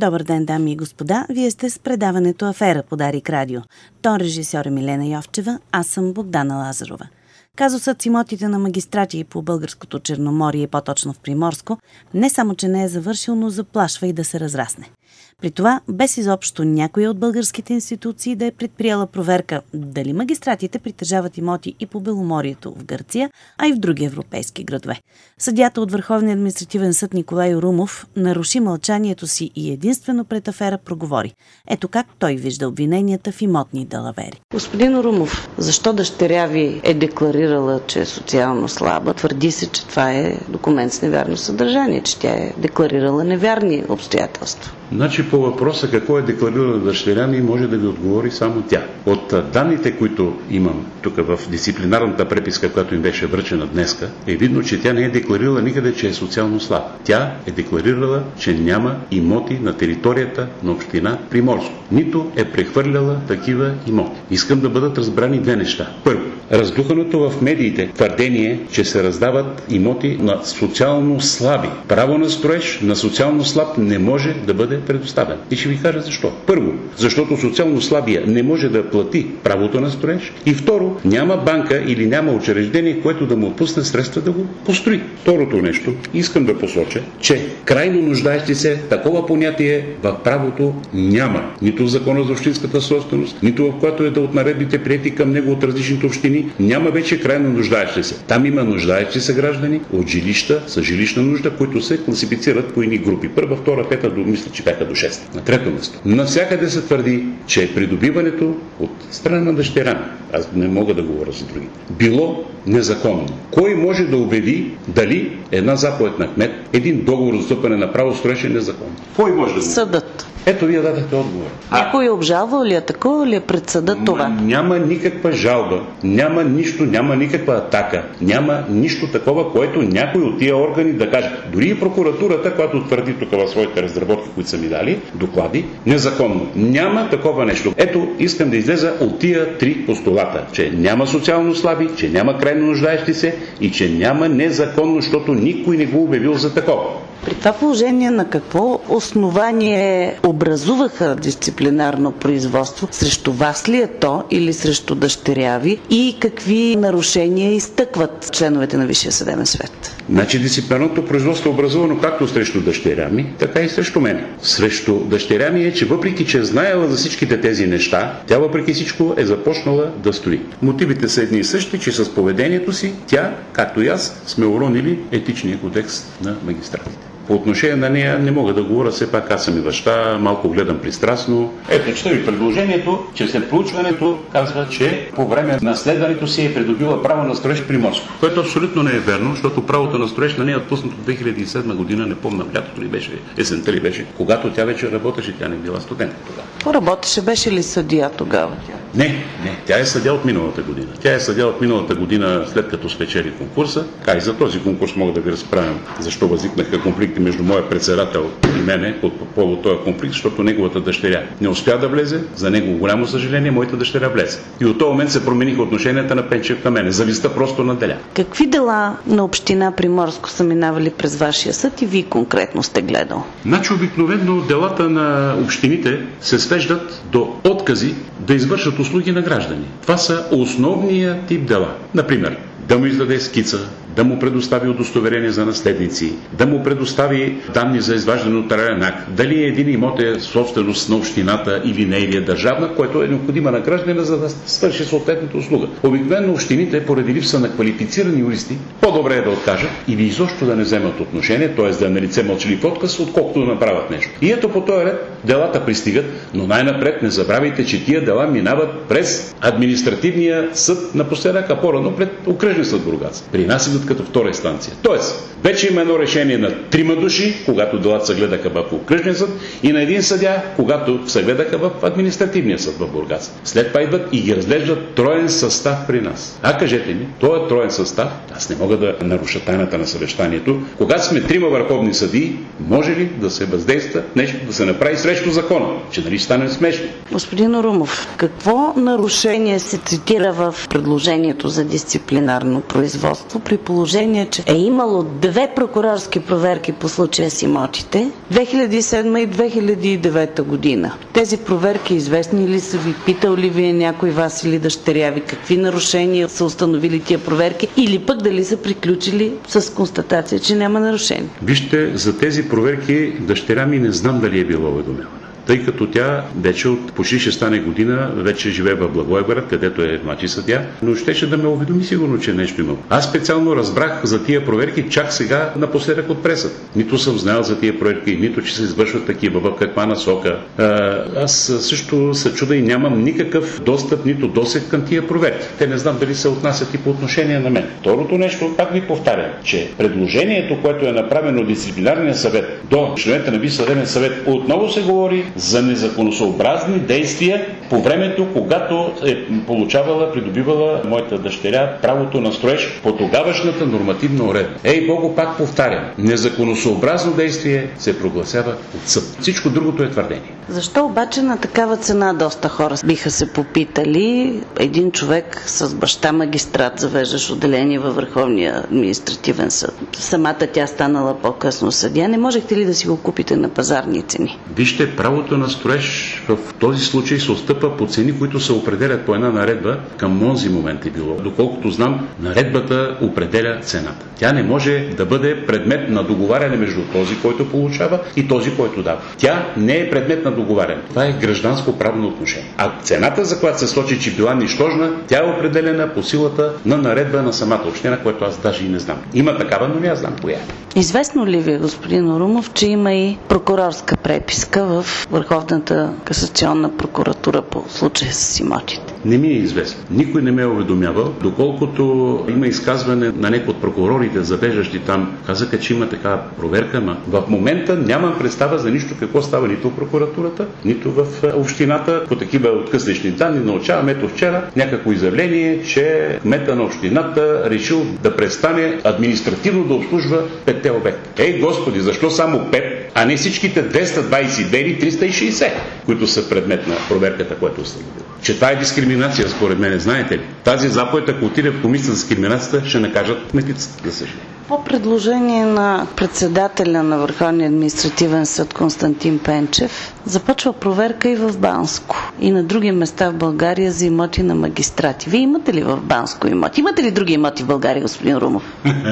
Добър ден, дами и господа. Вие сте с предаването Афера по Дарик Радио. Тон режисьор е Милена Йовчева, аз съм Богдана Лазарова. Казусът с имотите на магистрати по българското Черноморие, по-точно в Приморско, не само, че не е завършил, но заплашва и да се разрасне. При това, без изобщо някоя от българските институции да е предприела проверка дали магистратите притежават имоти и по Беломорието в Гърция, а и в други европейски градове. Съдията от Върховния административен съд Николай Орумов наруши мълчанието си и единствено пред Афера проговори. Ето как той вижда обвиненията в имотни далавери. Господин Орумов, защо дъщеря ви е декларирала, че е социално слаба? Твърди се, че това е документ с невярно съдържание, че тя е декларирала невярни обстоятелства. Значи по въпроса какво е декларирала дъщеря ми, може да ви отговори само тя. От данните, които имам тук в дисциплинарната преписка, която им беше връчена днеска, е видно, че тя не е декларирала никъде, че е социално слаба. Тя е декларирала, че няма имоти на територията на община Приморско. Нито е прехвърляла такива имоти. Искам да бъдат разбрани две неща. Първо, раздуханото в медиите твърдение, че се раздават имоти на социално слаби. Право на строеж на социално слаб не може да бъде предоставен. И ще ви кажа защо. Първо, защото социално слабия не може да плати правото на строеж. И второ, няма банка или няма учреждение, което да му отпусне средства да го построи. Второто нещо, искам да посоча, че крайно нуждаещи се такова понятие в правото няма. Нито в Закона за общинската собственост, нито в което е да от наредбите приети към него от различните общини, няма вече крайно нуждаещи се. Там има нуждаещи се граждани от жилища с жилищна нужда, които се класифицират по едни групи. Първа, втора, пета, мисля, че бяха до 6. На трето место. Навсякъде се твърди, че придобиването от страна на дъщеря ми, аз не мога да говоря за други, било незаконно. Кой може да обяви дали една заповед на кмет, един договор за стъпване на право строеж е незаконно? Кой може да го? Съдът. Ето вие дадете отговор. Някой обжалва ли е такова, ли е пред съда това? Няма никаква жалба, няма нищо, няма никаква атака, няма нищо такова, което някой от тия органи да каже. Дори и прокуратурата, която твърди тук в своите разработки, които са ми дали, доклади, незаконно. Няма такова нещо. Ето, искам да излеза от тия три постулата, че няма социално слаби, че няма крайно нуждаещи се и че няма незаконно, защото никой не го обявил за такова. При това положение на какво основание образуваха дисциплинарно производство? Срещу вас ли е то или срещу дъщеря ви? И какви нарушения изтъкват членовете на Висшия съдебен съвет? Значи дисциплинарното производство е образувано както срещу дъщеря ми, така и срещу мен. Срещу дъщеря ми е, че въпреки, че е знаела за всичките тези неща, тя въпреки всичко е започнала да строи. Мотивите са едни и същи, че с поведението си тя, както и аз, сме уронили етичния кодекс на магистратите. По отношение на нея не мога да говоря, все пак аз съм и баща, малко гледам пристрастно. Ето, чета ви предложението, че след проучването казва, че по време на следването си е придобила право на строеж в Приморско. Което абсолютно не е верно, защото правото на строеж на нея е отпуснато в 2007 година, не помня, лятото ли беше, есента ли беше, когато тя вече работеше, тя не била студентка тогава. Работеше, беше ли съдия тогава? Не, тя е съдия от миналата година. Тя е съдия от миналата година, след като спечели конкурса. И за този конкурс мога да ви разправям защо възникнаха конфликти между моя председател и мене по повод този конфликт, защото неговата дъщеря не успя да влезе, за него голямо съжаление, моята дъщеря влезе. И от този момент се промениха отношенията на Пенчев към мене. Зависта просто наделя. Какви дела на община Приморско са минавали през вашия съд и вие конкретно сте гледал? Значи обикновено делата на общините се свеждат до откази да извършат услуги на граждани. Това са основния тип дела. Например, да му издаде скица, да му предостави удостоверение за наследници, да му предостави данни за изваждане от нотариален акт, дали един имот е собственост на общината или не, или е държавна, което е необходима на гражданина, за да свърши съответната услуга. Обикновено общините, поради липса на квалифицирани юристи, по-добре е да откажат или изобщо да не вземат отношение, т.е. да е налице мълчалив отказ, отколкото да направят нещо. И ето по този ред делата пристигат, но най-напред не забравяйте, че тия дела минават през административния съд напоследък, а по-рано пред окръжния съд Бургас. При нас идват като втора инстанция. Тоест, вече има едно решение на 3 души, когато делата се гледаха в окръжния съд, и на един съдия, когато се гледаха в административния съд в Бургас. След това идват и ги разглеждат троен състав при нас. Кажете ми, този троен състав, аз не мога да наруша тайната на съвещанието, когато сме 3 върховни съдии, може ли да се въздейства нещо да се направи срещу закона? Че нали ще стане смешно? Господин Орумов, какво нарушение се цитира в предложението за дисциплинарно дисциплинарно производство, при положение, че е имало 2 прокурорски проверки по случая с имотите 2007 и 2009 година. Тези проверки известни ли са ви? Питал ли ви е някой вас или дъщеря ви? Какви нарушения са установили тия проверки? Или пък дали са приключили с констатация, че няма нарушение? Вижте, за тези проверки дъщеря ми не знам дали е била уведомена. Тъй като тя вече от почти ще стане година, вече живее в Благоевград, където е младши съдия, но щеше да ме уведоми сигурно, че нещо имам. Аз специално разбрах за тия проверки чак сега напоследък от пресата. Нито съм знаел за тия проверки, нито че се извършват такива, в каква насока. Аз също се чуда и нямам никакъв достъп, нито досег към тия проверки. Те не знам дали се отнасят и по отношение на мен. Второто нещо, пак ви повтарям, че предложението, което е направено от дисциплинарния съвет до членовете на Висш съдебен съвет, отново се говори за незаконосъобразни действия по времето, когато е придобивала моята дъщеря правото на строеж по тогавашната нормативна уредба. Богу, пак повтарям, незаконосъобразно действие се прогласява от съд. Всичко другото е твърдение. Защо обаче на такава цена доста хора биха се попитали? Един човек с баща магистрат, завеждащ отделение във Върховния административен съд. Самата тя станала по-късно съдия. Не можехте ли да си го купите на пазарни цени? Вижте, правото на строеж в този случай се отстъпва по цени, които се определят по една наредба. Към онзи момент е било. Доколкото знам, наредбата определя цената. Тя не може да бъде предмет на договаряне между този, който получава, и този, който дава. Тя не е предмет на договаряне. Това е гражданско правно отношение. А цената, за която се сочи, че била нищожна, тя е определена по силата на наредба на самата община, което аз даже и не знам. Има такава, но не аз знам коя. Известно ли ви, господин Урумов, че има и прокурорска преписка в Върховната касационна прокуратура по случая с имотите? Не ми е известно. Никой не ме е уведомявал, доколкото има изказване на някои от прокурорите, завеждащи там, казаха, че има такава проверка, но в момента нямам представа за нищо какво става нито в прокуратурата, нито в общината. По такива откъслични данни научавам, ето вчера някакво изявление, че кмета на общината решил да престане административно да обслужва 5-те обекта. Господи, защо само 5, а не всичките 229 и 360, които са предмет на проверката, която е установила? Че това е дискриминация, според мен, знаете ли? Тази заповед, ако отиде в комисията за дискриминацията, ще накажат кметицата, за съжаление. По предложение на председателя на Върховния административен съд Константин Пенчев, започва проверка и в Банско, и на други места в България за имоти на магистрати. Вие имате ли в Банско имоти? Имате ли други имоти в България, господин Румов?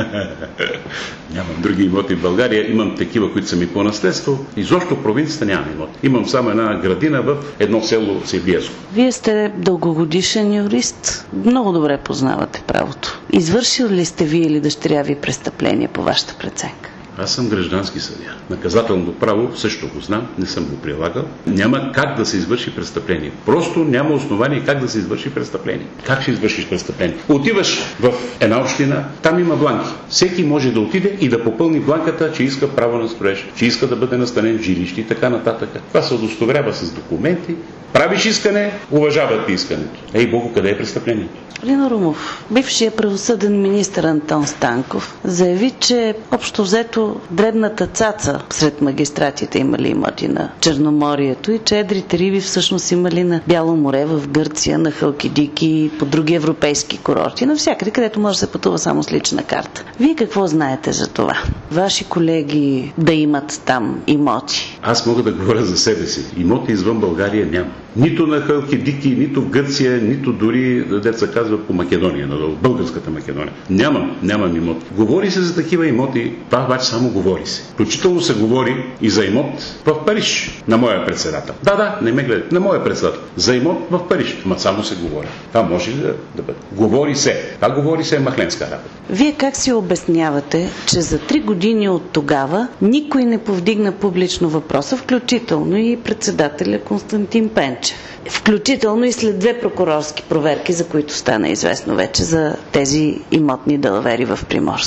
Нямам други имоти в България. Имам такива, които са ми по наследство. Изобщо в провинцията нямам имоти. Имам само една градина в едно село Севиеско. Вие сте дългогодишен юрист. Много добре познавате правото. Извършил ли сте вие или дъщеря ви престъпление по вашата преценка? Аз съм граждански съдия. Наказателното право също го знам, не съм го прилагал. Няма как да се извърши престъпление. Просто няма основание как да се извърши престъпление. Как ще извършиш престъпление? Отиваш в една община, там има бланки. Всеки може да отиде и да попълни бланката, че иска право на строеж, че иска да бъде настанен в жилище и така нататък. Това се удостоверява с документи. Правиш искане, уважават искането. Богу, къде е престъплението? Господин Румов, бившият правосъден министър Антон Станков заяви, че общо взето дребната цаца сред магистратите имали имоти на Черноморието и че едрите риби всъщност имали на Бяло море, в Гърция, на Халкидики, по други европейски курорти, навсякъде, където може да се пътува само с лична карта. Вие какво знаете за това? Ваши колеги да имат там имоти? Аз мога да говоря за себе си. Имоти извън България няма. Нито на Халкидики, нито в Гърция, нито дори, деца казва, по Македония, надолу, българската Македония. Нямам имот. Говори се за такива имоти, това обаче само говори се. Включително се говори и за имот в Париж на моя председател. Да, не ме гледат. На моя председател. За имот в Париж. Ма само се говори. Това може ли да бъде? Говори се. Това говори се е махленска работа. Вие как си обяснявате, че за 3 години от тогава никой не повдигна публично въпроса, включително и председателя Константин Пенчев? Включително и след 2 прокурорски проверки, за които стана известно вече за тези имотни далавери в Приморско.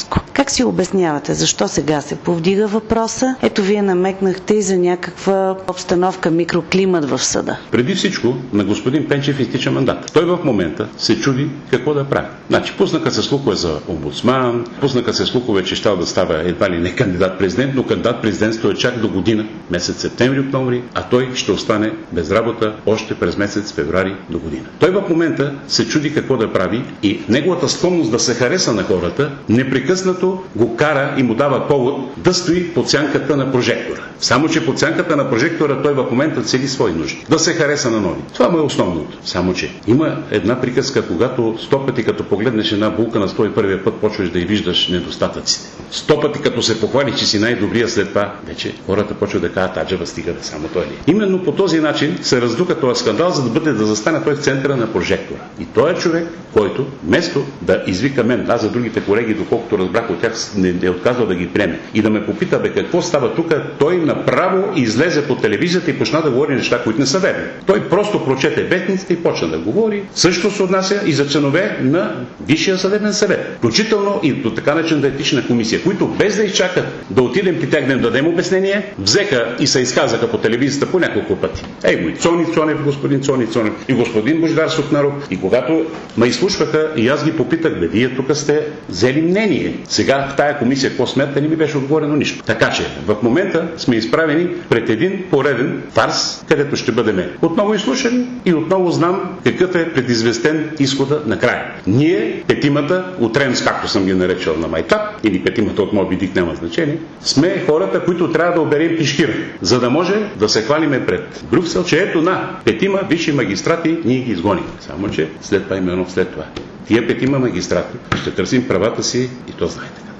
Как си обяснявате? Защо сега се повдига въпроса? Ето, вие намекнахте и за някаква обстановка, микроклимат в съда. Преди всичко на господин Пенчев изтича мандат. Той в момента се чуди какво да прави. Значи, пуснаха се слухове за омбудсман, пуснаха се слухове, че щял да става едва ли не кандидат-президент, но кандидат-президентство е чак до година, месец септември-октомври, а той ще остане без работа още през месец февруари до година. Той в момента се чуди какво да прави и неговата склонност да се хареса на хората непрекъснато го кара и му дава повод да стои под сянката на прожектора. Само че под сянката на прожектора той в момента цели свои нужди. Да се хареса на нови. Това му е основното. Само че има една приказка, когато 100 пъти като погледнеш една булка на 101-я път почваш да й виждаш недостатъците. 100 пъти като се похвали, че си най-добрия, след това вече хората почват да кажат, аджаба, стига да само той ли. Именно по този начин се раздуха този скандал, за да застане той в центъра на прожектора. И той е човек, който вместо да извика мен, аз за другите колеги, доколкото разбрах от тях, не е отказал да ги приеме и да ме попита, какво става тук, той направо излезе по телевизията и почна да говори неща, които не са верни. Той просто прочете вестниците и почна да говори. Също се отнася и за членове на Висшия съдебен съвет. Включително и до така наречената етична комисия, които без да изчакат да отидем при тях да им дадем обяснение, взеха и се изказаха по телевизията по няколко пъти. И Цони Цонев, господин Цони Цонев, и господин Божидар Сукнаров. И когато ме изслушваха и аз ги попитах, вие тук сте взели мнение. Сега в тая комисия какво смятате, не ми беше отговорено нищо. Така че в момента сме изправени пред един пореден фарс, където ще бъдем отново изслушани и отново знам какъв е предизвестен изхода накрая. Ние, петимата от Ренс, както съм ги наречал на майтап, или петимата от Моби Дик, няма значение, сме хората, които трябва да оберем пишкира, за да може да се хвалиме пред Брюксел, че ето на петима висши магистрати ние ги изгоним. Само че след това именно след това. Тия петима магистрати ще търсим правата си и то знаете.